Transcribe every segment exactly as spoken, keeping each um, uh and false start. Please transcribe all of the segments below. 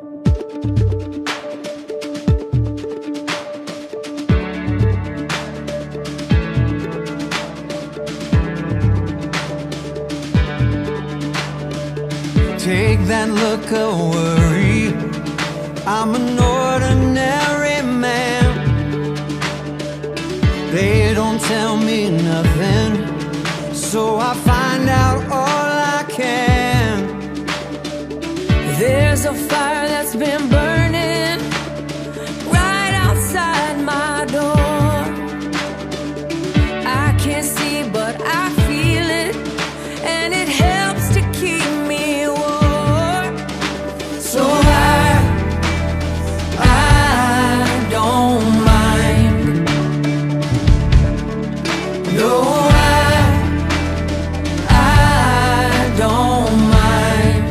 Take that look of worry, I'm an ordinary man. They don't tell me nothing, so I find out all I can. There's a fire that's been burning right outside my door. I can't see, but I feel it, and it helps to keep me warm. So I, I don't mind. No, I, I don't mind.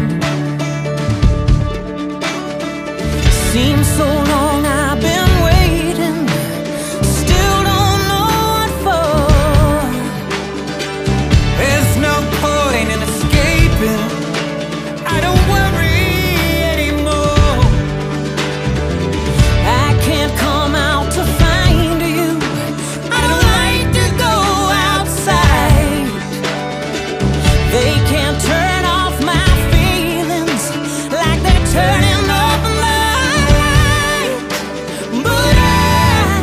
Seems so long I've been waiting, still don't know what for. There's no point in escaping, I don't worry anymore. I can't come out to find you, I don't like to go outside. They can't turn off my feelings like they're turning off my light. But I,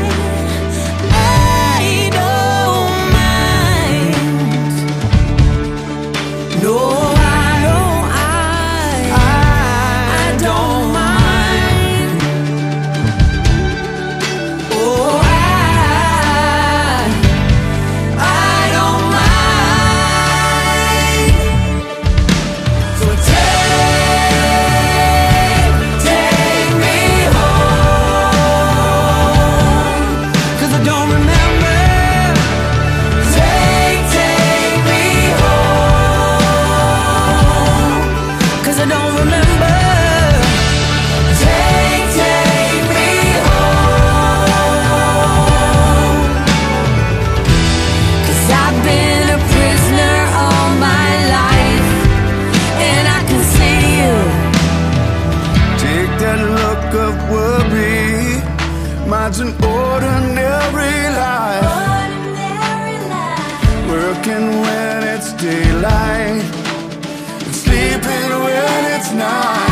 I don't mind. No, I, no, I, I don't mind. Oh, I, I don't mind. So take, take me home, 'Cause I don't remember. take, take me home, 'cause I don't remember. Take, take me home, 'cause I've been a prisoner all my life, and I can see you. Take that look of worry, mine's an ordinary life. Working when it's daylight, and sleeping when it's night.